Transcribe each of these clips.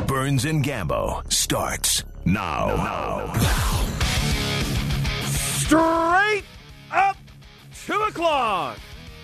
Burns and Gambo starts now. Straight up 2 o'clock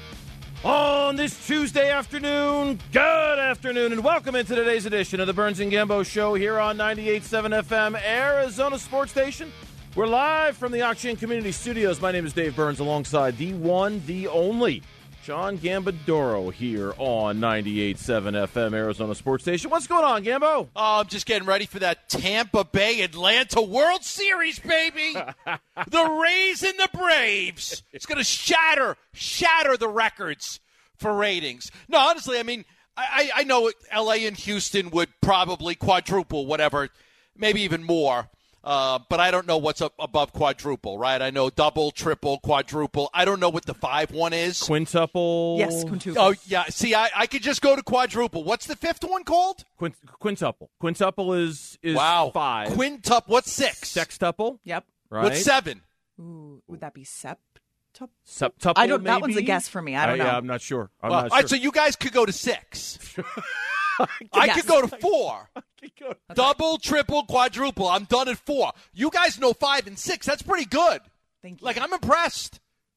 on this Tuesday afternoon. Good afternoon, and welcome into today's edition of the Burns and Gambo Show here on 98.7 FM, Arizona Sports Station. We're live from the Auction Community Studios. My name is Dave Burns, alongside the one, the only John Gambadoro here on 98.7 FM, Arizona Sports Station. What's going on, Gambo? Oh, I'm just getting ready for that Tampa Bay Atlanta World Series, baby. The Rays and the Braves. It's going to shatter the records for ratings. No, honestly, I mean, I know L.A. and Houston would probably quadruple, whatever, maybe even more. But I don't know what's up above quadruple, right? I know double, triple, quadruple. I don't know what the 5-1 is. Quintuple? Yes, quintuple. Oh, yeah. See, I could just go to quadruple. What's the fifth one called? Quintuple. Quintuple is wow. 5. Quintuple. What's 6? Sextuple? Yep. Right. What's 7? Ooh, would that be septuple? Septuple, I don't. maybe? That one's a guess for me. I don't know. Yeah, I'm not sure. I'm Well, not all right, sure. so you guys could go to 6. I Yes. could go to 4. Double, triple, quadruple. I'm done at 4. You guys know 5 and 6. That's pretty good. Thank you. Like, I'm impressed.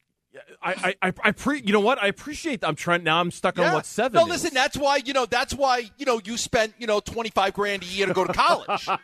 You know what? I appreciate that. I'm stuck on what 7 No, is. listen, that's why you spent, $25,000 a year to go to college. Spent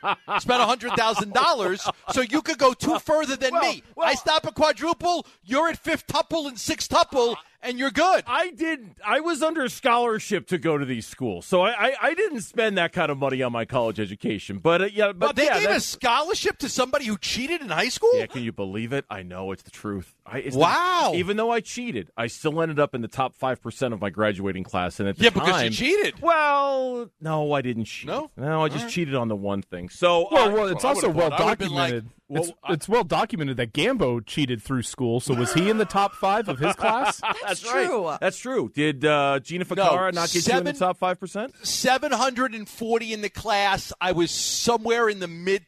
$100,000 so you could go further than me. I stop at quadruple, you're at fifth-tuple and sixth-tuple, and you're good. I was under scholarship to go to these schools, so I didn't spend that kind of money on my college education. But They gave a scholarship to somebody who cheated in high school? Yeah, can you believe it? I know, it's the truth. Wow. Even though I cheated, I still ended up in the top 5% of my graduating class. And at the time, because you cheated. Well, no, I didn't cheat. No? I just cheated on the one thing. So, Well, it's also well I would've been documented. like, It's well documented that Gambo cheated through school. So was he in the top 5 of his class? That's right. true. That's true. Did Gina Ficarra not get you in the top 5%? 740 in the class. I was somewhere in the mid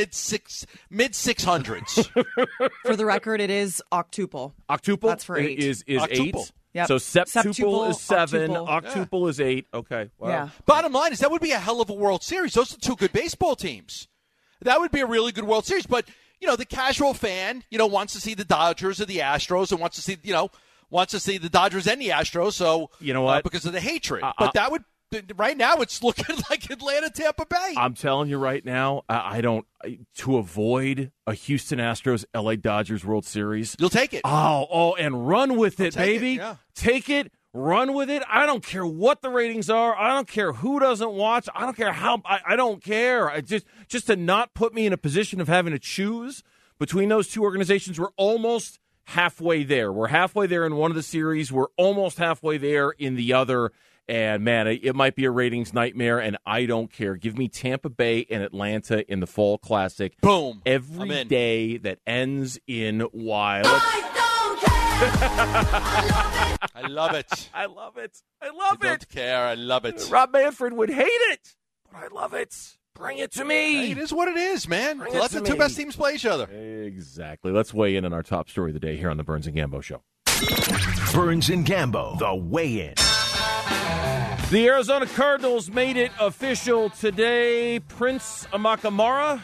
600s. For the record, it is octuple. Octuple? That's for 8. Is Octuple. 8? Yep. So septuple is 7. octuple. Octuple is 8. Okay. Wow. Yeah. Bottom line is that would be a hell of a World Series. Those are 2 good baseball teams. That would be a really good World Series. But, the casual fan, wants to see the Dodgers or the Astros and wants to see the Dodgers and the Astros. So, you know what? Because of the hatred. But that would, right now it's looking like Atlanta, Tampa Bay. I'm telling you right now, to avoid a Houston Astros, LA Dodgers World Series. You'll take it. Oh, and run with it, baby. Yeah. Take it. Run with it. I don't care what the ratings are. I don't care who doesn't watch. I don't care how. I don't care. Just to not put me in a position of having to choose between those two organizations. We're almost halfway there. We're halfway there in one of the series. We're almost halfway there in the other. And, man, it might be a ratings nightmare, and I don't care. Give me Tampa Bay and Atlanta in the Fall Classic. Boom. Every day that ends in Y. I love it. I love it. I I don't care. I love it. Rob Manfred would hate it, but I love it. Bring it to me. Hey, it is what it is, man. Bring Let it the to 2 me. best teams play each other. Exactly. Let's weigh in on our top story of the day here on the Burns and Gambo Show. Burns and Gambo, the weigh-in. The Arizona Cardinals made it official today. Prince Amakamara,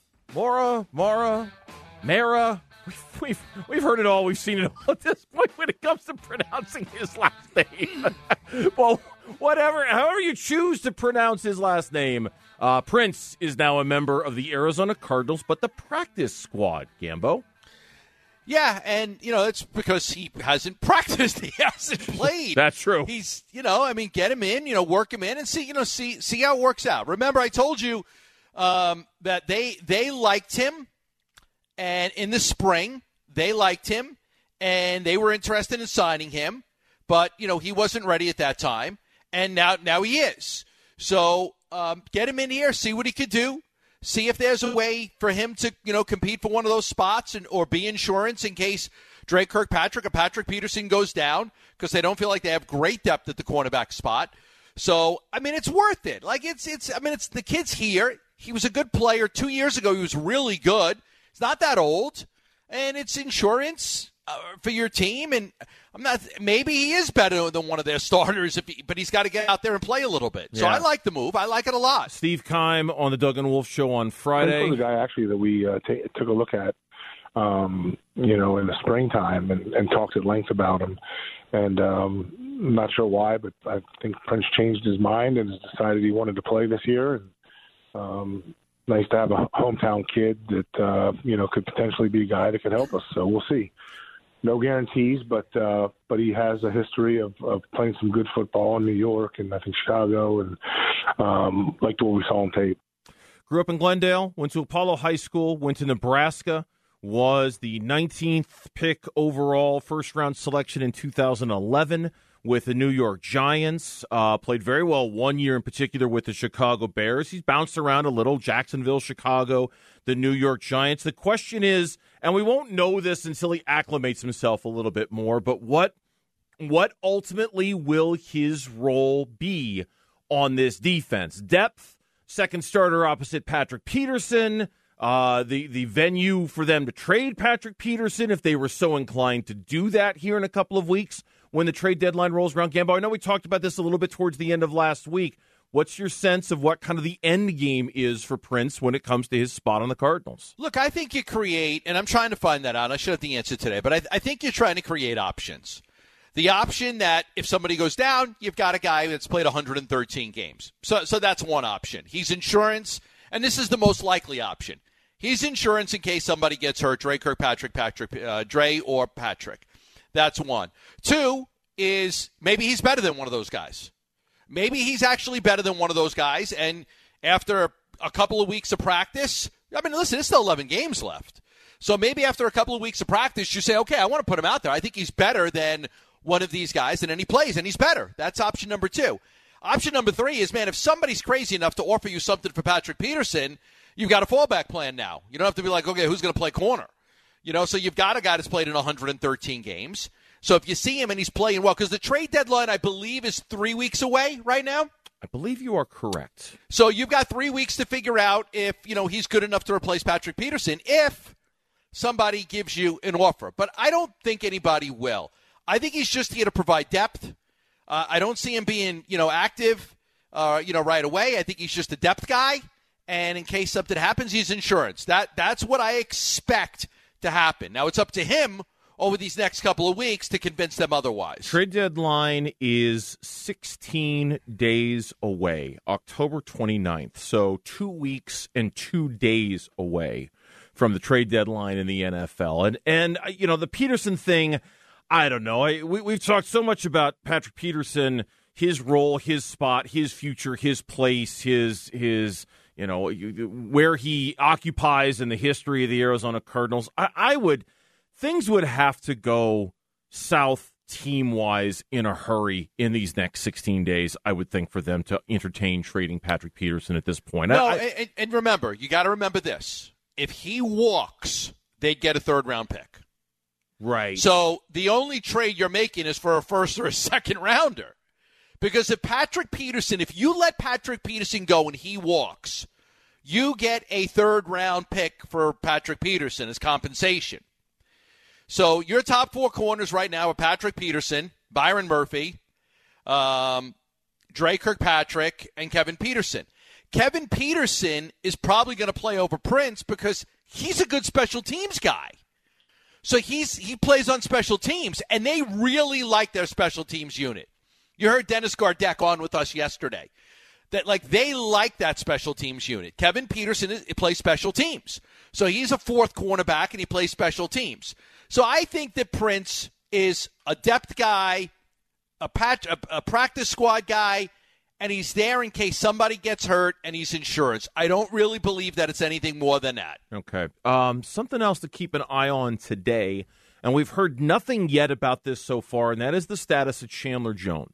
Mara. We've heard it all. We've seen it all at this point when it comes to pronouncing his last name. Well, however you choose to pronounce his last name, Prince is now a member of the Arizona Cardinals, but the practice squad, Gambo. Yeah, and, it's because he hasn't practiced. He hasn't played. That's true. He's, get him in, work him in and see how it works out. Remember, I told you that they liked him, and in the spring, they liked him, and they were interested in signing him, but, he wasn't ready at that time, and now he is. So get him in here, see what he could do. See if there's a way for him to, compete for one of those spots or be insurance in case Drake Kirkpatrick or Patrick Peterson goes down because they don't feel like they have great depth at the cornerback spot. So, it's worth it. Like, it's the kid's here. He was a good player 2 years ago. He was really good. He's not that old. And it's insurance. for your team. And maybe he is better than one of their starters, but he's got to get out there and play a little bit. So I like the move. I like it a lot. Steve Keim on the Doug and Wolf Show on Friday. The guy actually that we took a look at, in the springtime and talked at length about him. And I'm not sure why, but I think Prince changed his mind and has decided he wanted to play this year. And nice to have a hometown kid that, could potentially be a guy that could help us. So we'll see. No guarantees, but he has a history of playing some good football in New York and I think Chicago, and liked what we saw on tape. Grew up in Glendale, went to Apollo High School, went to Nebraska, was the 19th pick overall, first-round selection in 2011 with the New York Giants. Played very well 1 year in particular with the Chicago Bears. He's bounced around a little, Jacksonville, Chicago, the New York Giants. The question is, and we won't know this until he acclimates himself a little bit more, but what ultimately will his role be on this defense? Depth, second starter opposite Patrick Peterson, the venue for them to trade Patrick Peterson if they were so inclined to do that here in a couple of weeks when the trade deadline rolls around. Gambo, I know we talked about this a little bit towards the end of last week. What's your sense of what kind of the end game is for Prince when it comes to his spot on the Cardinals? Look, I think you create, and I'm trying to find that out. I should have the answer today, but I think you're trying to create options. The option that if somebody goes down, you've got a guy that's played 113 games. So that's one option. He's insurance, and this is the most likely option. He's insurance in case somebody gets hurt, Dre Kirkpatrick, Dre or Patrick. That's one. Two is maybe he's better than one of those guys. Maybe he's actually better than one of those guys, and after a couple of weeks of practice, listen, there's still 11 games left. So maybe after a couple of weeks of practice, you say, okay, I want to put him out there. I think he's better than one of these guys, and then he plays, and he's better. That's option number two. Option number three is, man, if somebody's crazy enough to offer you something for Patrick Peterson, you've got a fallback plan now. You don't have to be like, okay, who's going to play corner? So you've got a guy that's played in 113 games. So if you see him and he's playing well, because the trade deadline, I believe, is 3 weeks away right now. I believe you are correct. So you've got 3 weeks to figure out if, he's good enough to replace Patrick Peterson if somebody gives you an offer. But I don't think anybody will. I think he's just here to provide depth. I don't see him being, active, right away. I think he's just a depth guy. And in case something happens, he's insurance. That's what I expect to happen. Now, it's up to him over these next couple of weeks to convince them otherwise. Trade deadline is 16 days away, October 29th. So 2 weeks and 2 days away from the trade deadline in the NFL. And the Peterson thing, I don't know. We've talked so much about Patrick Peterson, his role, his spot, his future, his place, his where he occupies in the history of the Arizona Cardinals. Things would have to go south team-wise in a hurry in these next 16 days, I would think, for them to entertain trading Patrick Peterson at this point. No, and remember, you got to remember this. If he walks, they'd get a third-round pick. Right. So the only trade you're making is for a first or a second rounder. Because if you let Patrick Peterson go and he walks, you get a third-round pick for Patrick Peterson as compensation. So your top four corners right now are Patrick Peterson, Byron Murphy, Dre Kirkpatrick, and Kevin Peterson. Kevin Peterson is probably going to play over Prince because he's a good special teams guy. So he plays on special teams, and they really like their special teams unit. You heard Dennis Gardeck on with us yesterday. That they like that special teams unit. Kevin Peterson plays special teams. So he's a fourth cornerback, and he plays special teams. So I think that Prince is a depth guy, a practice squad guy, and he's there in case somebody gets hurt, and he's insurance. I don't really believe that it's anything more than that. Okay. Something else to keep an eye on today, and we've heard nothing yet about this so far, and that is the status of Chandler Jones.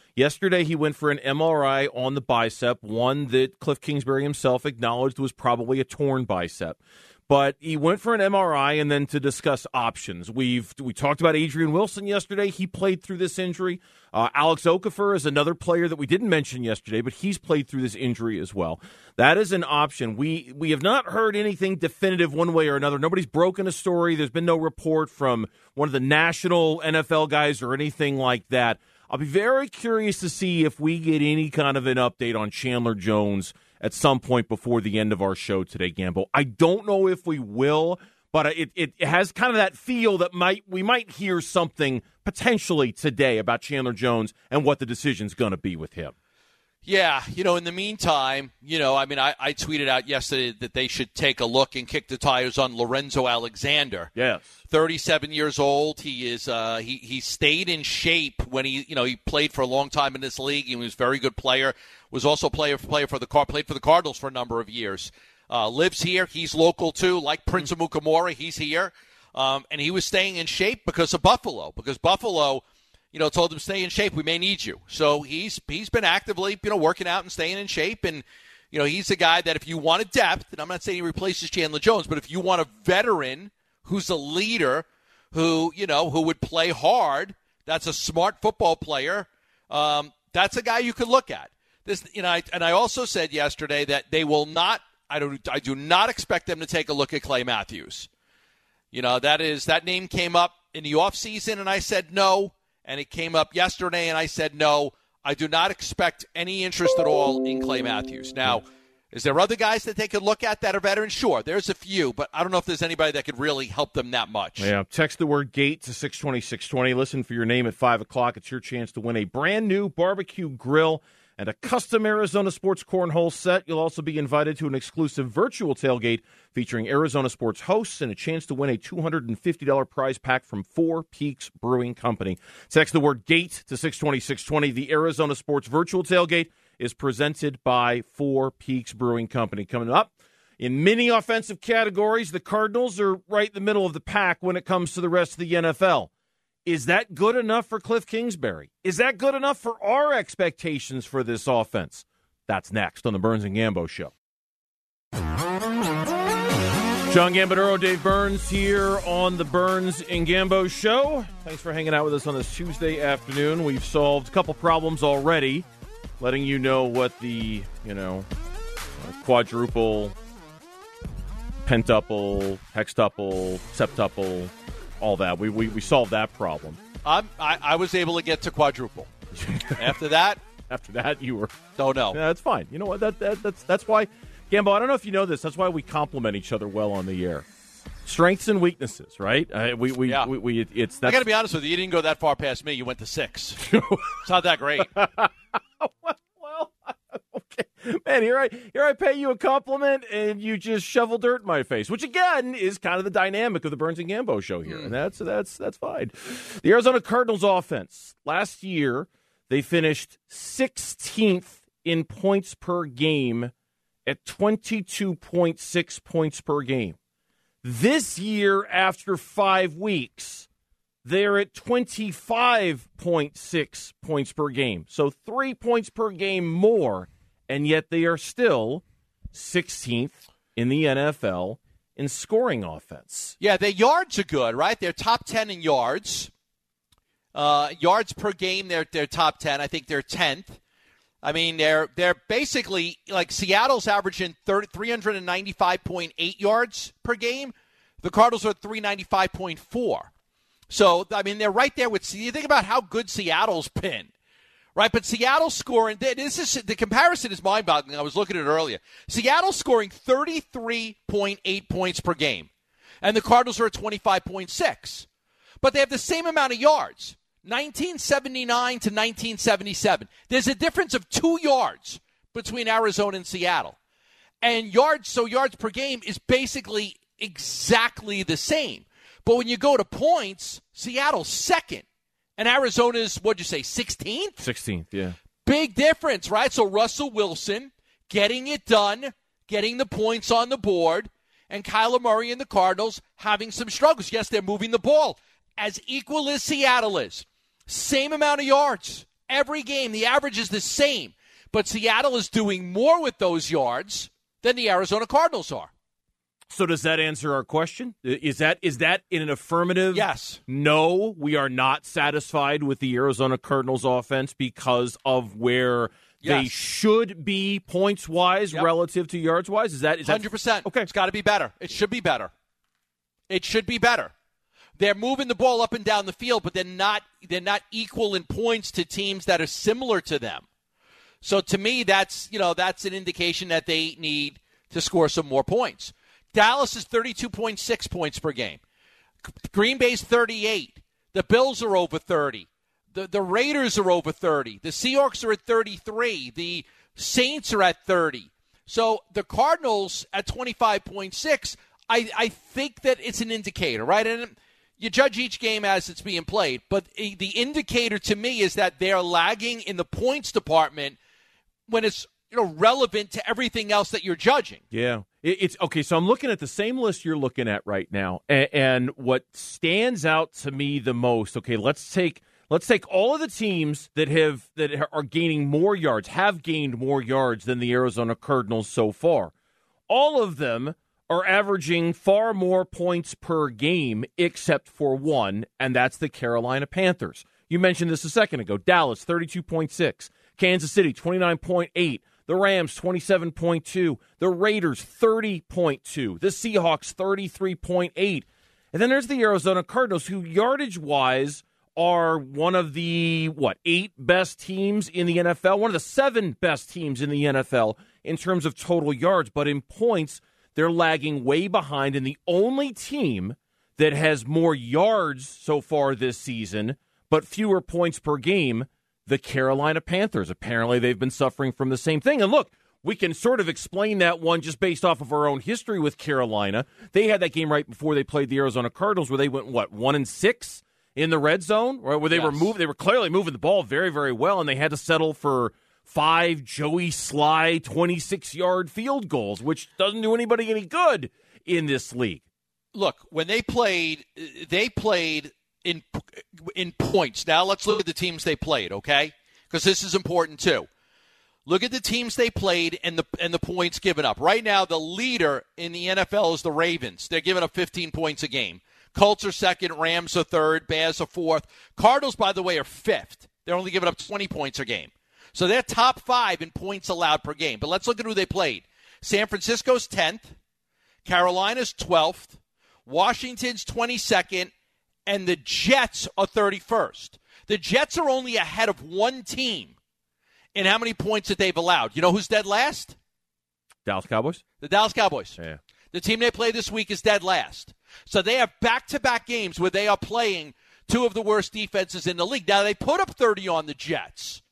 Yesterday, he went for an MRI on the bicep, one that Cliff Kingsbury himself acknowledged was probably a torn bicep. But he went for an MRI and then to discuss options. We talked about Adrian Wilson yesterday. He played through this injury. Alex Okafor is another player that we didn't mention yesterday, but he's played through this injury as well. That is an option. We have not heard anything definitive one way or another. Nobody's broken a story. There's been no report from one of the national NFL guys or anything like that. I'll be very curious to see if we get any kind of an update on Chandler Jones at some point before the end of our show today, Gambo. I don't know if we will, but it has kind of that feel that we might hear something potentially today about Chandler Jones and what the decision's going to be with him. Yeah, in the meantime, I tweeted out yesterday that they should take a look and kick the tires on Lorenzo Alexander. Yes. 37 years old. He is he stayed in shape when he played for a long time in this league. He was a very good player. Was also played for the Cardinals for a number of years. Lives here. He's local too. Like Prince Amukamara, he's here. And he was staying in shape because of Buffalo. Because Buffalo, told him stay in shape. We may need you. So he's been actively, working out and staying in shape. And he's a guy that if you want a depth, and I'm not saying he replaces Chandler Jones, but if you want a veteran who's a leader, who would play hard, that's a smart football player. That's a guy you could look at. This, I also said yesterday that they will not. I do not expect them to take a look at Clay Matthews. That name came up in the offseason, and I said no. And it came up yesterday, and I said no. I do not expect any interest at all in Clay Matthews. Now, is there other guys that they could look at that are veterans? Sure, there's a few, but I don't know if there's anybody that could really help them that much. Yeah, text the word GATE to 620-620. Listen for your name at 5 o'clock. It's your chance to win a brand-new barbecue grill and a custom Arizona Sports Cornhole set. You'll also be invited to an exclusive virtual tailgate featuring Arizona Sports hosts and a chance to win a $250 prize pack from Four Peaks Brewing Company. Text the word GATE to 620-620. The Arizona Sports virtual tailgate is presented by Four Peaks Brewing Company. Coming up, in many offensive categories, the Cardinals are right in the middle of the pack when it comes to the rest of the NFL. Is that good enough for Cliff Kingsbury? Is that good enough for our expectations for this offense? That's next on the Burns and Gambo Show. John Gambadoro, Dave Burns here on the Burns and Gambo Show. Thanks for hanging out with us on this Tuesday afternoon. We've solved a couple problems already, letting you know what the, quadruple, pentuple, hextuple, septuple, all that. We solved that problem. I was able to get to quadruple. After that, you were. Don't know. Yeah, that's fine. You know what? That's why, Gambo. I don't know if you know this. That's why we compliment each other well on the air. Strengths and weaknesses, right? I got to be honest with you. You didn't go that far past me. You went to 6. It's not that great. Well, okay. Man, here I pay you a compliment, and you just shovel dirt in my face, which again is kind of the dynamic of the Burns and Gambo Show here, and that's fine. The Arizona Cardinals offense last year, they finished 16th in points per game at 22.6 points per game. This year, after 5 weeks, they're at 25.6 points per game. So 3 points per game more, and yet they are still 16th in the NFL in scoring offense. Yeah, their yards are good, right? They're top 10 in yards. Yards per game, they're top 10. I think they're 10th. I mean, they're basically like Seattle's averaging 395.8 yards per game. The Cardinals are 395.4. So, I mean, they're right there with – you think about how good Seattle's been, right? But Seattle's scoring – the comparison is mind-boggling. I was looking at it earlier. Seattle's scoring 33.8 points per game, and the Cardinals are at 25.6. But they have the same amount of yards, 1979 to 1977. There's a difference of 2 yards between Arizona and Seattle. And yards per game is basically exactly the same. But when you go to points, Seattle's second. And Arizona's, what'd you say, 16th? 16th, yeah. Big difference, right? So Russell Wilson getting it done, getting the points on the board, and Kyler Murray and the Cardinals having some struggles. Yes, they're moving the ball as equal as Seattle is. Same amount of yards every game, the average is the same. But Seattle is doing more with those yards than the Arizona Cardinals are. So does that answer our question? Is that in an affirmative? Yes. No, we are not satisfied with the Arizona Cardinals offense because of where they should be points-wise relative to yards-wise? Is that 100%. Okay. It's got to be better. It should be better. It should be better. They're moving the ball up and down the field, but they're not equal in points to teams that are similar to them. So to me, that's an indication that they need to score some more points. Dallas is 32.6 points per game. Green Bay's 38. The Bills are over 30. The Raiders are over 30. The Seahawks are at 33. The Saints are at 30. So the Cardinals at 25.6, I think that it's an indicator, right? And you judge each game as it's being played. But the indicator to me is that they're lagging in the points department when it's relevant to everything else that you're judging. Yeah. It's okay. So I'm looking at the same list you're looking at right now. And what stands out to me the most, okay, let's take all of the teams that are gaining more yards, have gained more yards than the Arizona Cardinals so far. All of them are averaging far more points per game except for one, and that's the Carolina Panthers. You mentioned this a second ago. Dallas, 32.6. Kansas City, 29.8. The Rams, 27.2. The Raiders, 30.2. The Seahawks, 33.8. And then there's the Arizona Cardinals, who yardage-wise are one of the, 8 best teams in the NFL, one of the 7 best teams in the NFL in terms of total yards. But in points, they're lagging way behind. And the only team that has more yards so far this season, but fewer points per game, the Carolina Panthers. Apparently, they've been suffering from the same thing. And look, we can sort of explain that one just based off of our own history with Carolina. They had that game right before they played the Arizona Cardinals where they went, 1-6 in the red zone, right? Where they were clearly moving the ball very, very well, and they had to settle for 5 Joey Sly 26-yard field goals, which doesn't do anybody any good in this league. Look, when they played in points. Now let's look at the teams they played, okay? Because this is important too. Look at the teams they played and the points given up. Right now, the leader in the NFL is the Ravens. They're giving up 15 points a game. Colts are second, Rams are third, Bears are fourth. Cardinals, by the way, are fifth. They're only giving up 20 points a game. So they're top 5 in points allowed per game. But let's look at who they played. San Francisco's 10th, Carolina's 12th, Washington's 22nd, and the Jets are 31st. The Jets are only ahead of one team in how many points that they've allowed. You know who's dead last? Dallas Cowboys? The Dallas Cowboys. Yeah. The team they play this week is dead last. So they have back-to-back games where they are playing 2 of the worst defenses in the league. Now, they put up 30 on the Jets.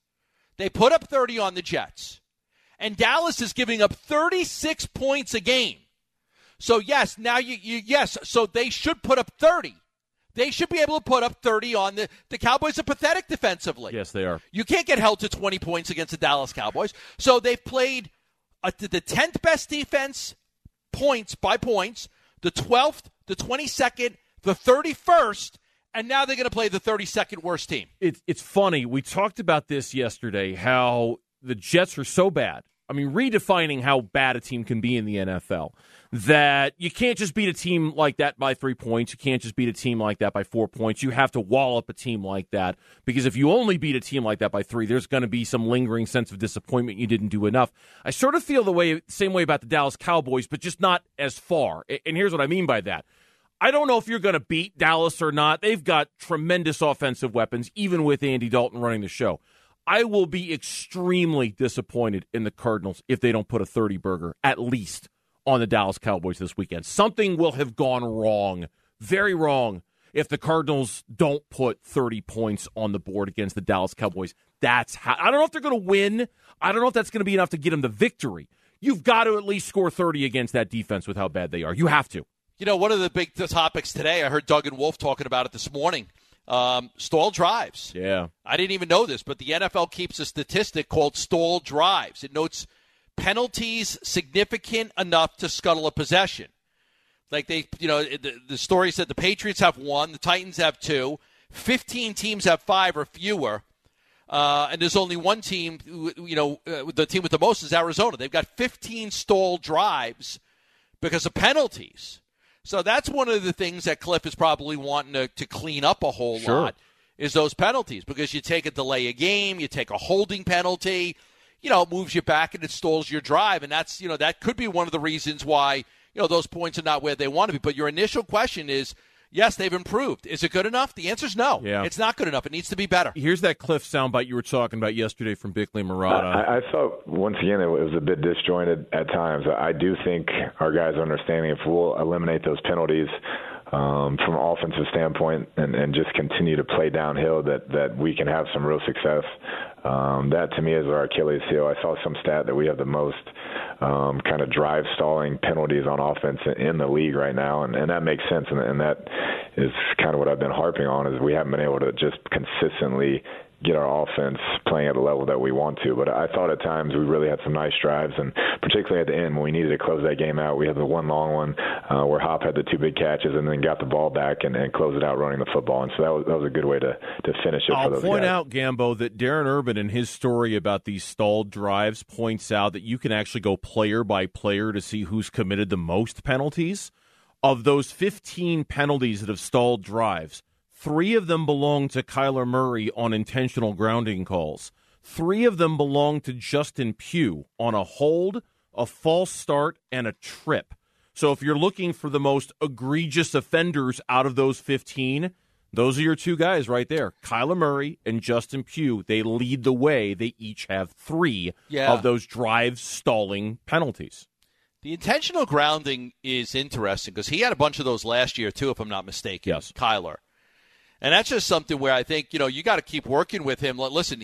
And Dallas is giving up 36 points a game. So, yes, now so they should put up 30. They should be able to put up 30 on the Cowboys are pathetic defensively. Yes, they are. You can't get held to 20 points against the Dallas Cowboys. So they've played the 10th best defense points by points, the 12th, the 22nd, the 31st, and now they're going to play the 32nd worst team. It's funny. We talked about this yesterday, how the Jets are so bad. I mean, redefining how bad a team can be in the NFL, that you can't just beat a team like that by 3 points. You can't just beat a team like that by 4 points. You have to wall up a team like that, because if you only beat a team like that by 3, there's going to be some lingering sense of disappointment you didn't do enough. I sort of feel the same way about the Dallas Cowboys, but just not as far. And here's what I mean by that. I don't know if you're going to beat Dallas or not. They've got tremendous offensive weapons, even with Andy Dalton running the show. I will be extremely disappointed in the Cardinals if they don't put a 30-burger, at least, on the Dallas Cowboys this weekend. Something will have gone wrong, very wrong, if the Cardinals don't put 30 points on the board against the Dallas Cowboys. That's how. I don't know if they're going to win. I don't know if that's going to be enough to get them the victory. You've got to at least score 30 against that defense with how bad they are. You have to. You know, one of the big topics today, I heard Doug and Wolf talking about it this morning. Stall drives. Yeah. I didn't even know this, but the NFL keeps a statistic called stall drives. It notes penalties significant enough to scuttle a possession. Like the story said the Patriots have 1, the Titans have 2, 15 teams have 5 or fewer. And there's only one team, the team with the most is Arizona. They've got 15 stalled drives because of penalties. So that's one of the things that Cliff is probably wanting to clean up a whole lot is those penalties, because you take a delay a game, you take a holding penalty, it moves you back and it stalls your drive. And that's, that could be one of the reasons why, those points are not where they want to be. But your initial question is, yes, they've improved. Is it good enough? The answer is no. Yeah. It's not good enough. It needs to be better. Here's that Cliff soundbite you were talking about yesterday from Bickley Murata. I thought, once again, it was a bit disjointed at times. I do think our guys are understanding if we'll eliminate those penalties from an offensive standpoint and just continue to play downhill, that we can have some real success. That, to me, is our Achilles heel. I saw some stat that we have the most kind of drive stalling penalties on offense in the league right now, and that makes sense, and that is kind of what I've been harping on, is we haven't been able to just consistently get our offense playing at the level that we want to. But I thought at times we really had some nice drives, and particularly at the end when we needed to close that game out, we had the one long one where Hop had the two big catches and then got the ball back and closed it out running the football. And so that was a good way to finish it for those guys. I'll point out, Gambo, that Darren Urban in his story about these stalled drives points out that you can actually go player by player to see who's committed the most penalties. Of those 15 penalties that have stalled drives, 3 of them belong to Kyler Murray on intentional grounding calls. 3 of them belong to Justin Pugh on a hold, a false start, and a trip. So if you're looking for the most egregious offenders out of those 15, those are your 2 guys right there. Kyler Murray and Justin Pugh, they lead the way. They each have 3 of those drive stalling penalties. The intentional grounding is interesting because he had a bunch of those last year, too, if I'm not mistaken. Yes. Kyler. And that's just something where I think, you got to keep working with him. Listen,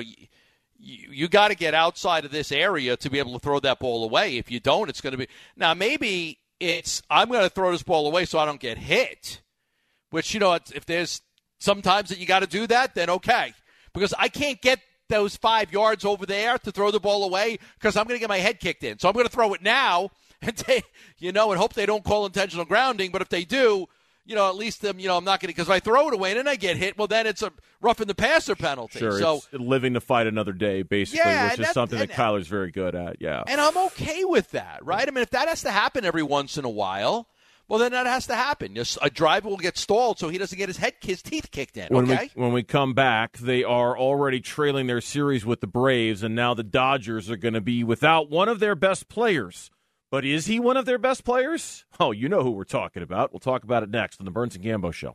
you got to get outside of this area to be able to throw that ball away. If you don't, it's going to be – now, maybe it's I'm going to throw this ball away so I don't get hit, which, if there's sometimes that you got to do that, then okay. Because I can't get those 5 yards over there to throw the ball away because I'm going to get my head kicked in. So I'm going to throw it now and and hope they don't call intentional grounding. But if they do – at least I'm not going to, because if I throw it away and then I get hit, well, then it's a roughing the passer penalty. Sure, so, it's living to fight another day, basically, which is something that Kyler's very good at, yeah. And I'm okay with that, right? I mean, if that has to happen every once in a while, well, then that has to happen. A driver will get stalled so he doesn't get his teeth kicked in, okay? When we come back, they are already trailing their series with the Braves, and now the Dodgers are going to be without one of their best players. But is he one of their best players? Oh, you know who we're talking about. We'll talk about it next on the Burns and Gambo Show.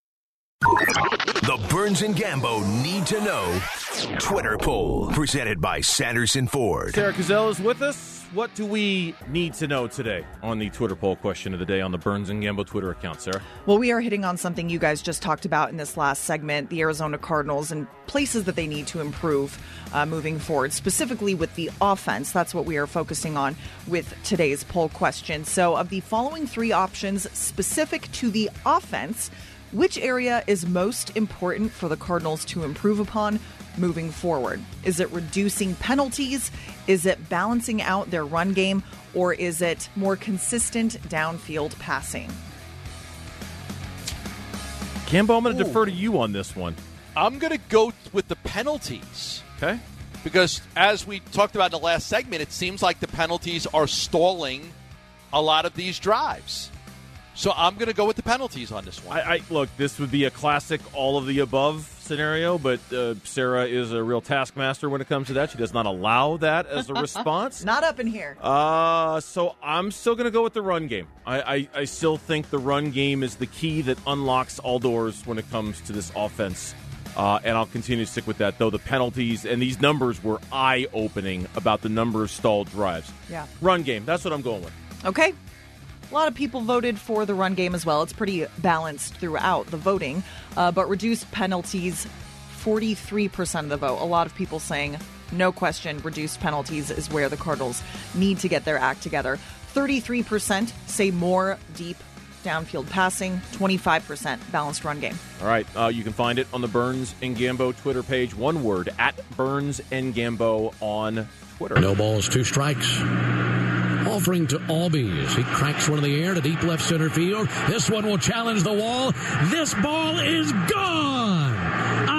The Burns and Gambo Need to Know Twitter poll, presented by Sanderson Ford. Sarah Cazell is with us. What do we need to know today on the Twitter poll question of the day on the Burns and Gambo Twitter account, Sarah? Well, we are hitting on something you guys just talked about in this last segment, the Arizona Cardinals and places that they need to improve moving forward, specifically with the offense. That's what we are focusing on with today's poll question. So of the following 3 options specific to the offense, which area is most important for the Cardinals to improve upon moving forward? Is it reducing penalties? Is it balancing out their run game? Or is it more consistent downfield passing? Gambo, I'm going to defer to you on this one. I'm going to go with the penalties. Okay. Because as we talked about in the last segment, it seems like the penalties are stalling a lot of these drives. So I'm going to go with the penalties on this one. Look, this would be a classic all of the above scenario, but Sarah is a real taskmaster when it comes to that. She does not allow that as a response. Not up in here. So I'm still going to go with the run game. I still think the run game is the key that unlocks all doors when it comes to this offense. And I'll continue to stick with that, though the penalties and these numbers were eye-opening about the number of stalled drives. Yeah. Run game, that's what I'm going with. Okay. A lot of people voted for the run game as well. It's pretty balanced throughout the voting. But reduced penalties, 43% of the vote. A lot of people saying, no question, reduced penalties is where the Cardinals need to get their act together. 33% say more deep downfield passing, 25% balanced run game. All right, you can find it on the Burns and Gambo Twitter page. One word, at Burns and Gambo on Twitter. No balls, 2 strikes. Offering to Albies. He cracks one in the air to deep left center field. This one will challenge the wall. This ball is gone.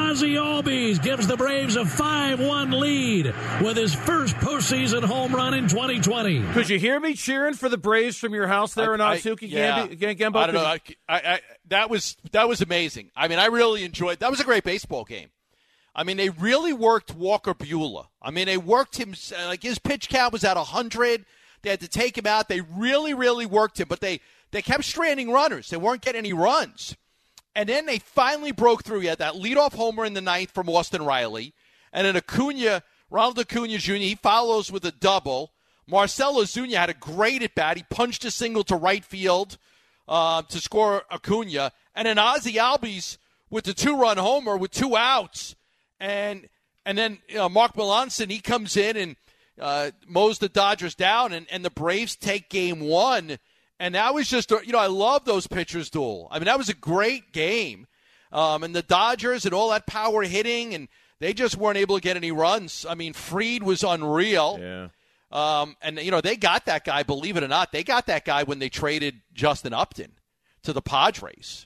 Ozzie Albies gives the Braves a 5-1 lead with his first postseason home run in 2020. Could you hear me cheering for the Braves from your house there in Otsuki, Gambo? I don't know. That was amazing. I mean, I really enjoyed. That was a great baseball game. I mean, they really worked Walker Buehler. I mean, they worked him. Like, his pitch count was at 100. They had to take him out. They really, really worked him. But they kept stranding runners. They weren't getting any runs. And then they finally broke through. He had that leadoff homer in the ninth from Austin Riley. And then Ronald Acuna Jr., he follows with a double. Marcell Ozuna had a great at-bat. He punched a single to right field to score Acuna. And then Ozzie Albies with the 2-run homer with 2 outs. And then Mark Melancon, he comes in and mows the Dodgers down, and the Braves take game 1. And that was just, I love those pitchers' duel. I mean, that was a great game. And the Dodgers and all that power hitting, and they just weren't able to get any runs. I mean, Fried was unreal. Yeah. And, they got that guy, believe it or not. They got that guy when they traded Justin Upton to the Padres.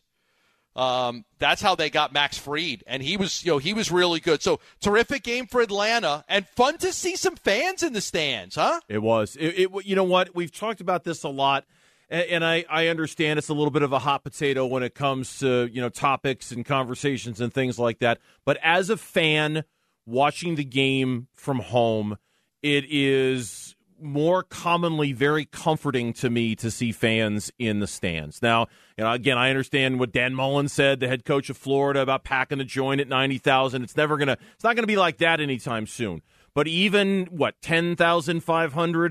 That's how they got Max Fried, and he was really good. So terrific game for Atlanta, and fun to see some fans in the stands, huh? It was. You know what? We've talked about this a lot, and I understand it's a little bit of a hot potato when it comes to topics and conversations and things like that. But as a fan watching the game from home, it is more commonly very comforting to me to see fans in the stands. Now, again, I understand what Dan Mullen said, the head coach of Florida, about packing the joint at 90,000. It's not going to be like that anytime soon. But even 10,500,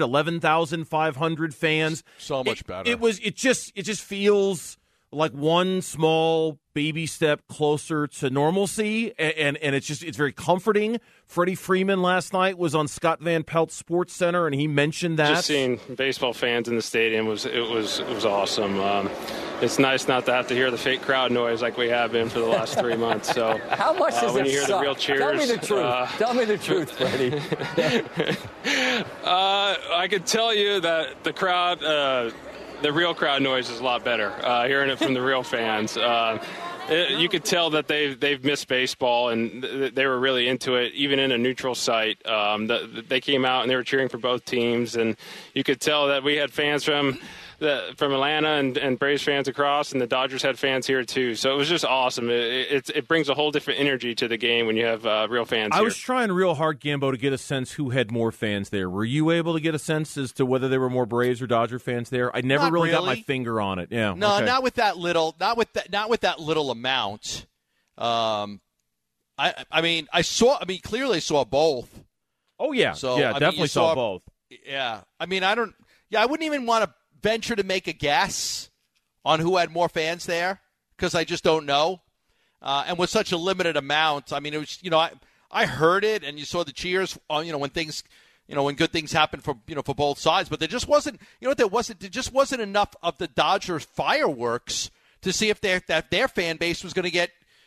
11,500 fans, so much better. It just feels like one small baby step closer to normalcy, and it's very comforting. Freddie Freeman last night was on Scott Van Pelt's Sports Center, and he mentioned that. Just seeing baseball fans in the stadium was awesome. It's nice not to have to hear the fake crowd noise like we have been for the last 3 months. So how much does when it you hear suck? the real cheers? Tell me the truth. Tell me the truth, Freddie. I could tell you that the crowd. The real crowd noise is a lot better, hearing it from the real fans. You could tell that they've missed baseball, and they were really into it, even in a neutral site. They came out and they were cheering for both teams, and you could tell that we had fans from Atlanta and Braves fans across, and the Dodgers had fans here too. So it was just awesome. It brings a whole different energy to the game when you have real fans here. I was trying real hard, Gambo, to get a sense who had more fans there. Were you able to get a sense as to whether there were more Braves or Dodger fans there? I never really got my finger on it. Yeah, no, okay. not with that little amount. Clearly saw both. Oh yeah, so definitely saw both. Yeah, I wouldn't even want to venture to make a guess on who had more fans there because I just don't know. And with such a limited amount, it was, I heard it, and you saw the cheers on, when things, when good things happen for both sides. But there just wasn't, there just wasn't enough of the Dodgers fireworks to see if their fan base was going to get,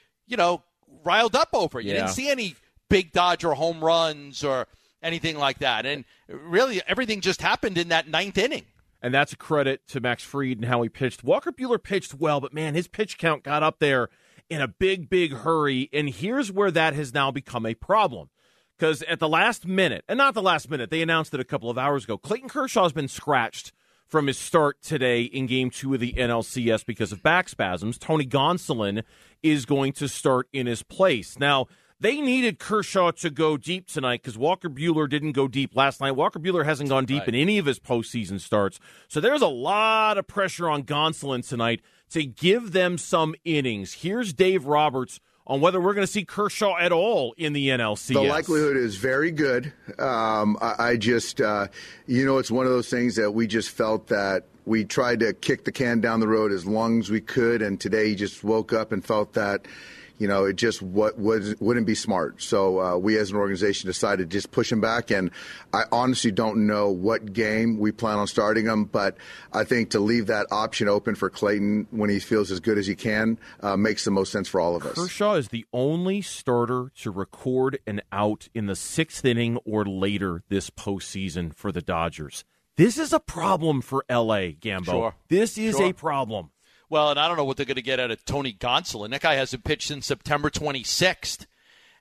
riled up over it. You didn't see any big Dodger home runs or anything like that. And really, everything just happened in that ninth inning. And that's a credit to Max Fried and how he pitched. Walker Buehler pitched well, but, man, his pitch count got up there in a big, big hurry. And here's where that has now become a problem. Because at the last minute, and not the last minute, they announced it a couple of hours ago, Clayton Kershaw has been scratched from his start today in Game 2 of the NLCS because of back spasms. Tony Gonsolin is going to start in his place. Now, they needed Kershaw to go deep tonight because Walker Buehler didn't go deep last night. Walker Buehler hasn't gone deep in any of his postseason starts. So there's a lot of pressure on Gonsolin tonight to give them some innings. Here's Dave Roberts on whether we're going to see Kershaw at all in the NLCS. The likelihood is very good. I just, it's one of those things that we just felt that we tried to kick the can down the road as long as we could, and today he just woke up and felt that, it just wouldn't be smart. So we as an organization decided to just push him back, and I honestly don't know what game we plan on starting him, but I think to leave that option open for Clayton when he feels as good as he can makes the most sense for all of us. Kershaw is the only starter to record an out in the sixth inning or later this postseason for the Dodgers. This is a problem for L.A., Gambo. Sure. This is a problem. Well, and I don't know what they're going to get out of Tony Gonsolin. That guy hasn't pitched since September 26th.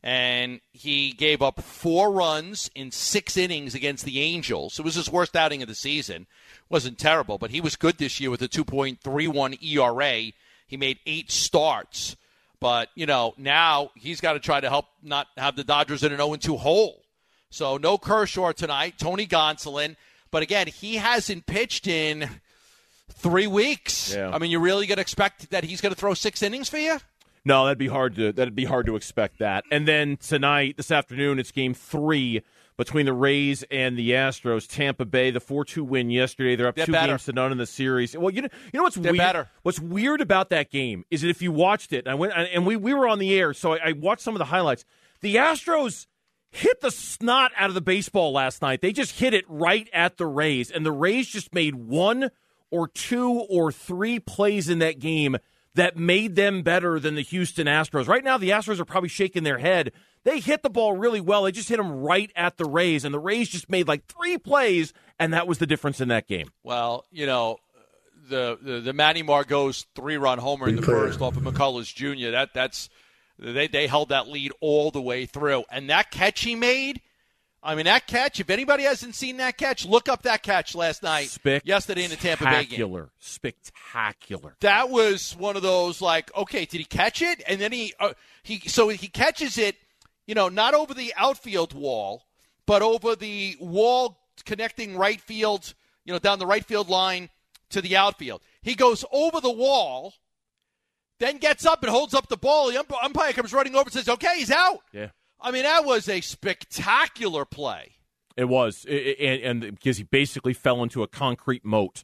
and he gave up 4 runs in 6 innings against the Angels. It was his worst outing of the season. Wasn't terrible, but he was good this year with a 2.31 ERA. He made 8 starts. But, now he's got to try to help not have the Dodgers in an 0-2 hole. So no Kershaw tonight, Tony Gonsolin. But, again, he hasn't pitched in 3 weeks. Yeah. I mean, you really going to expect that he's going to throw 6 innings for you? No, that'd be hard to expect that. And then tonight, this afternoon, it's Game 3 between the Rays and the Astros. Tampa Bay, the 4-2 win yesterday. They're up 2-0 in the series. Well, you know what's weird? Better. What's weird about that game is that if you watched it, we were on the air, so I watched some of the highlights. The Astros hit the snot out of the baseball last night. They just hit it right at the Rays, and the Rays just made 1 or 2 or 3 plays in that game that made them better than the Houston Astros. Right now, the Astros are probably shaking their head. They hit the ball really well. They just hit them right at the Rays, and the Rays just made like 3 plays, and that was the difference in that game. Well, the Manny Margot's 3-run homer in the first off of McCullers Jr., they held that lead all the way through. And that catch he made, that catch, if anybody hasn't seen that catch, look up that catch last night, yesterday in the Tampa Bay game. Spectacular. That was one of those, okay, did he catch it? And then he catches it, not over the outfield wall, but over the wall connecting right field, down the right field line to the outfield. He goes over the wall, then gets up and holds up the ball. The umpire comes running over and says, okay, he's out. Yeah. That was a spectacular play. It was, and because he basically fell into a concrete moat.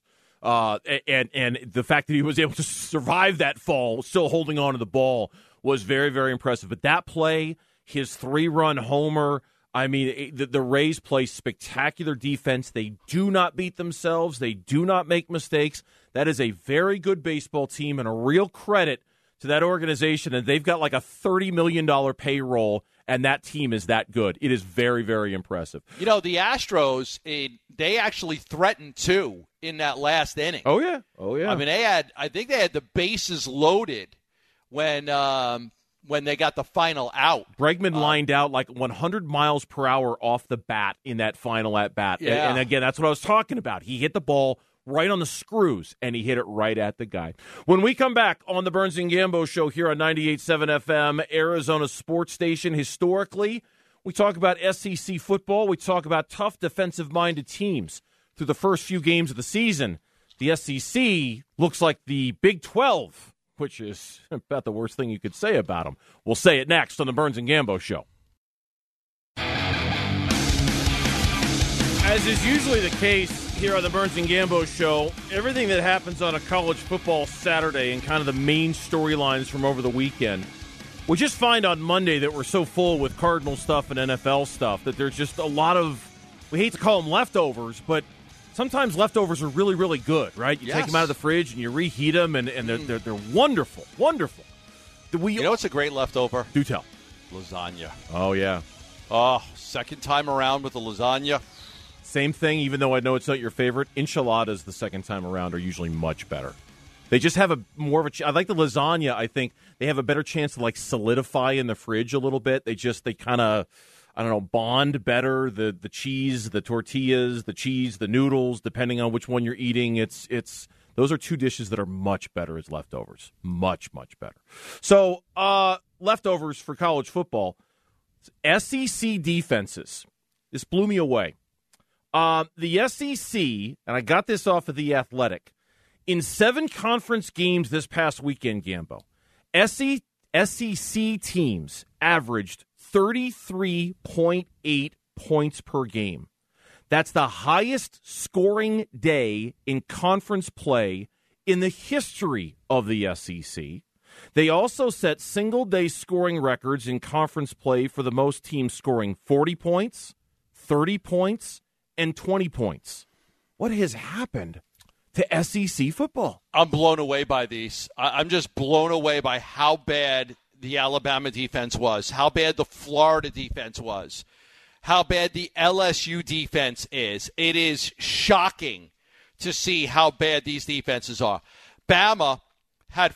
And the fact that he was able to survive that fall, still holding on to the ball, was very, very impressive. But that play, his 3-run homer, the Rays play spectacular defense. They do not beat themselves. They do not make mistakes. That is a very good baseball team and a real credit to that organization. And they've got like a $30 million payroll, and that team is that good. It is very, very impressive. The Astros, they actually threatened 2 in that last inning. Oh, yeah. I think they had the bases loaded when they got the final out. Bregman lined out like 100 miles per hour off the bat in that final at-bat. Yeah. And again, that's what I was talking about. He hit the ball right on the screws, and he hit it right at the guy. When we come back on the Burns and Gambo Show here on 98.7 FM, Arizona Sports Station, historically, we talk about SEC football. We talk about tough defensive-minded teams. Through the first few games of the season, the SEC looks like the Big 12, which is about the worst thing you could say about them. We'll say it next on the Burns and Gambo Show. As is usually the case here on the Burns and Gambo Show, everything that happens on a college football Saturday and kind of the main storylines from over the weekend, we just find on Monday that we're so full with Cardinal stuff and NFL stuff that there's just a lot of, we hate to call them leftovers, but sometimes leftovers are really, really good, right? You take them out of the fridge and you reheat them, and they're wonderful, wonderful. What's a great leftover? Do tell. Lasagna. Oh, yeah. Oh, second time around with the lasagna. Same thing, even though I know it's not your favorite. Enchiladas the second time around are usually much better. They just have more of a I like the lasagna, I think. They have a better chance to solidify in the fridge a little bit. They kind of, bond better. The cheese, the tortillas, the cheese, the noodles, depending on which one you're eating. Those are 2 dishes that are much better as leftovers. Much, much better. So, leftovers for college football. SEC defenses. This blew me away. The SEC, and I got this off of The Athletic, in 7 conference games this past weekend, Gambo, SEC teams averaged 33.8 points per game. That's the highest scoring day in conference play in the history of the SEC. They also set single-day scoring records in conference play for the most teams scoring 40 points, 30 points, and 20 points. What has happened to SEC football? I'm blown away by these. I'm just blown away by how bad the Alabama defense was, how bad the Florida defense was, how bad the LSU defense is. It is shocking to see how bad these defenses are. Bama had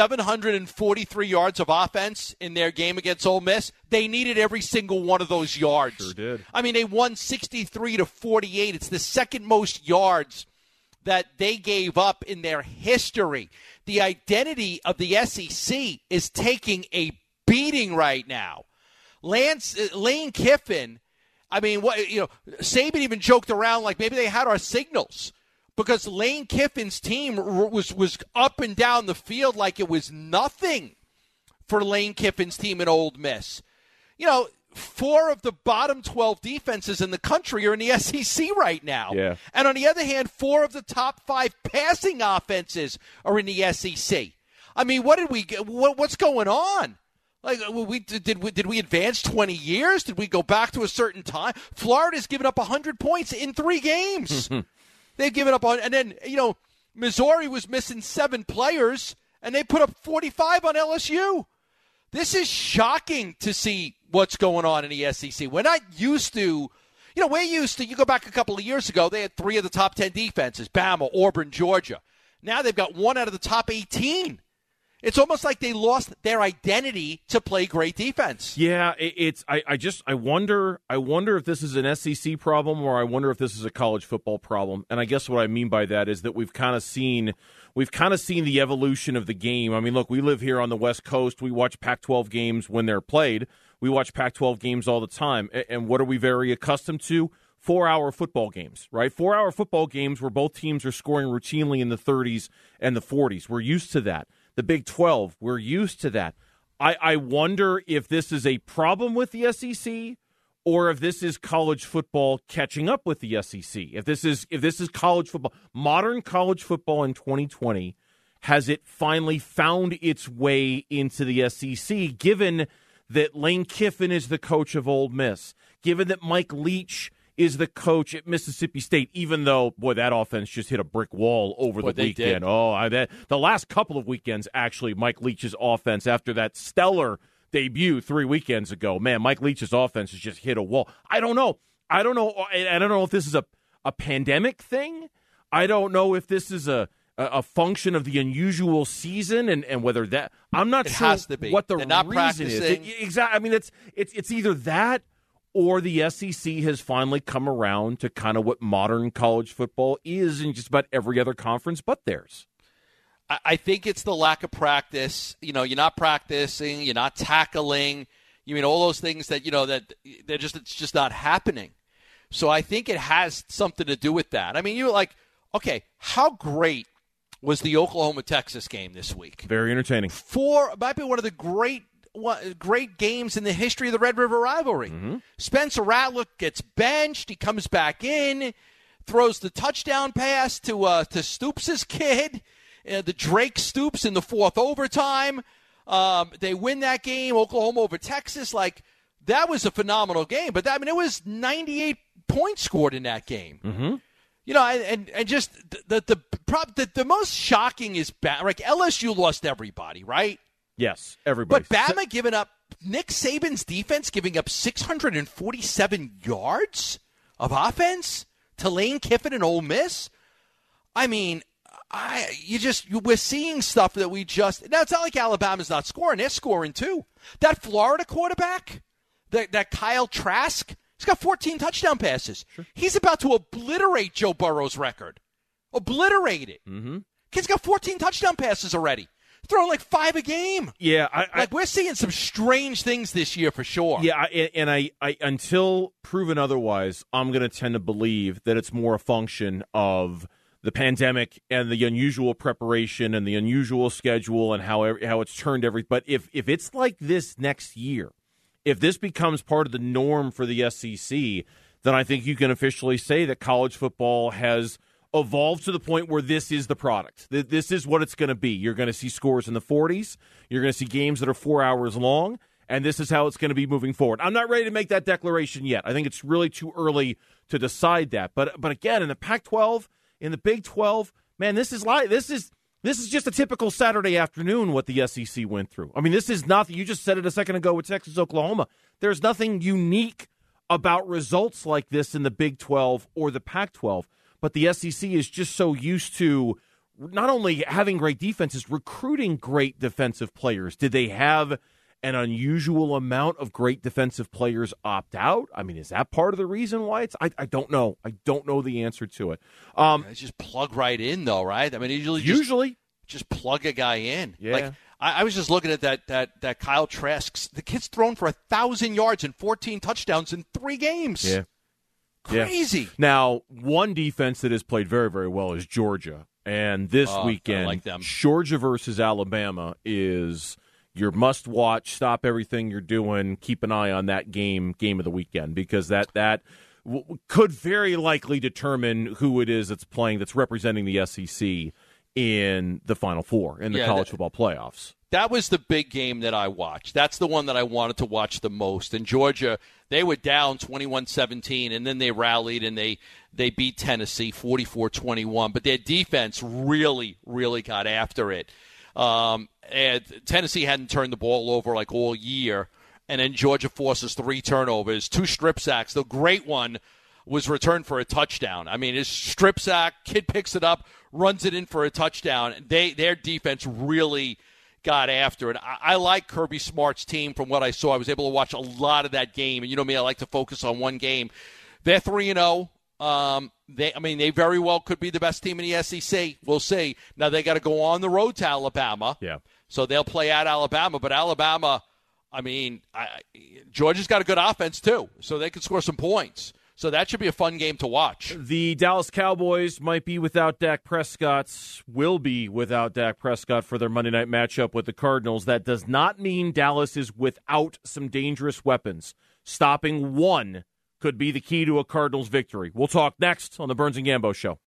743 yards of offense in their game against Ole Miss. They needed every single one of those yards. Sure did. I mean, they won 63-48. It's the second most yards that they gave up in their history. The identity of the SEC is taking a beating right now. Lane Kiffin, I mean, Saban even joked around like maybe they had our signals, because Lane Kiffin's team was up and down the field like it was nothing for Lane Kiffin's team in Ole Miss. 4 of the bottom 12 defenses in the country are in the SEC right now. Yeah. And on the other hand, 4 of the top 5 passing offenses are in the SEC. I mean, what's going on? Like, did we advance 20 years? Did we go back to a certain time? Florida's given up 100 points in 3 games. They've given up on, and then, Missouri was missing 7 players, and they put up 45 on LSU. This is shocking to see what's going on in the SEC. We're not used to, you go back a couple of years ago, they had 3 of the top 10 defenses, Bama, Auburn, Georgia. Now they've got 1 out of the top 18. It's almost like they lost their identity to play great defense. Yeah, I wonder if this is an SEC problem, or I wonder if this is a college football problem. And I guess what I mean by that is that we've kind of seen the evolution of the game. I mean, look, we live here on the West Coast. We watch Pac-12 games when they're played. We watch Pac-12 games all the time. And what are we very accustomed to? 4-hour football games, right? 4-hour football games where both teams are scoring routinely in the 30s and the 40s. We're used to that. The Big 12, we're used to that. I wonder if this is a problem with the SEC, or if this is college football catching up with the SEC. If this is college football, modern college football in 2020, has it finally found its way into the SEC, given that Lane Kiffin is the coach of Ole Miss, given that Mike Leach is the coach at Mississippi State, even though, boy, that offense just hit a brick wall over the weekend. The last couple of weekends, actually, Mike Leach's offense, after that stellar debut 3 weekends ago, man, Mike Leach's offense has just hit a wall. I don't know if this is a pandemic thing. I don't know if this is a function of the unusual season, and whether that, I'm not sure what the reason is. Exactly. I mean, it's either that, or the SEC has finally come around to kind of what modern college football is in just about every other conference but theirs. I think it's the lack of practice. You're not practicing, you're not tackling. All those things that, that it's just not happening. So I think it has something to do with that. I mean, you're like, okay, how great was the Oklahoma-Texas game this week? Very entertaining. Might be one of the great games in the history of the Red River rivalry. Mm-hmm. Spencer Rattler gets benched. He comes back in, throws the touchdown pass to Stoops' kid, the Drake Stoops in the 4th overtime. They win that game, Oklahoma over Texas. Like, that was a phenomenal game. But, it was 98 points scored in that game. Mm-hmm. And just the most shocking is like LSU lost everybody, right? Yes, everybody. But Bama giving up, Nick Saban's defense giving up 647 yards of to Lane Kiffin and Ole Miss. I mean, we're seeing stuff that now it's not like Alabama's not scoring. They're scoring too. That Florida quarterback, that Kyle Trask, he's got 14 touchdown passes. Sure. He's about to obliterate Joe Burrow's record. Obliterate it. Mm-hmm. Kid's got 14 touchdown passes already. Throwing like 5 a game. Yeah, we're seeing some strange things this year for sure. Yeah, I until proven otherwise, I'm going to tend to believe that it's more a function of the pandemic and the unusual preparation and the unusual schedule and how it's turned But if it's like this next year, if this becomes part of the norm for the SEC, then I think you can officially say that college football has evolved to the point where this is the product. This is what it's going to be. You're going to see scores in the 40s. You're going to see games that are 4 hours long, and this is how it's going to be moving forward. I'm not ready to make that declaration yet. I think it's really too early to decide that. But again, in the Pac-12, in the Big 12, man, this is just a typical Saturday afternoon what the SEC went through. I mean, this is nothing. You just said it a second ago with Texas, Oklahoma. There's nothing unique about results like this in the Big 12 or the Pac-12. But the SEC is just so used to not only having great defenses, recruiting great defensive players. Did they have an unusual amount of great defensive players opt out? I mean, is that part of the reason why it's? I don't know. I don't know the answer to it. It's just plug right in, though, right? I mean, usually just plug a guy in. Yeah. Like I was just looking at that Kyle Trask. The kid's thrown for 1,000 yards and 14 touchdowns in 3 games. Yeah. Crazy. Yeah. Now, one defense that has played very, very well is Georgia. And this weekend, I like them. Georgia versus Alabama is your must-watch. Stop everything you're doing. Keep an eye on that game of the weekend, because that could very likely determine who it is that's playing, that's representing the SEC in the Final Four in the college football playoffs. That was the big game that I watched. That's the one that I wanted to watch the most. And Georgia, they were down 21-17, and then they rallied and they beat Tennessee 44-21. But their defense really, really got after it. And Tennessee hadn't turned the ball over like all year. And then Georgia forces 3 turnovers, 2 strip sacks. The great one was returned for a touchdown. I mean, his strip sack, kid picks it up, runs it in for a touchdown. Their defense really got after it. I like Kirby Smart's team from what I saw. I was able to watch a lot of that game. And you know me, I like to focus on one game. They're 3-0. They very well could be the best team in the SEC. We'll see. Now they got to go on the road to Alabama. Yeah. So they'll play at Alabama. But Alabama, Georgia's got a good offense too. So they can score some points. So that should be a fun game to watch. The Dallas Cowboys might be without Dak Prescott, will be without Dak Prescott for their Monday night matchup with the Cardinals. That does not mean Dallas is without some dangerous weapons. Stopping one could be the key to a Cardinals victory. We'll talk next on the Burns and Gambo Show.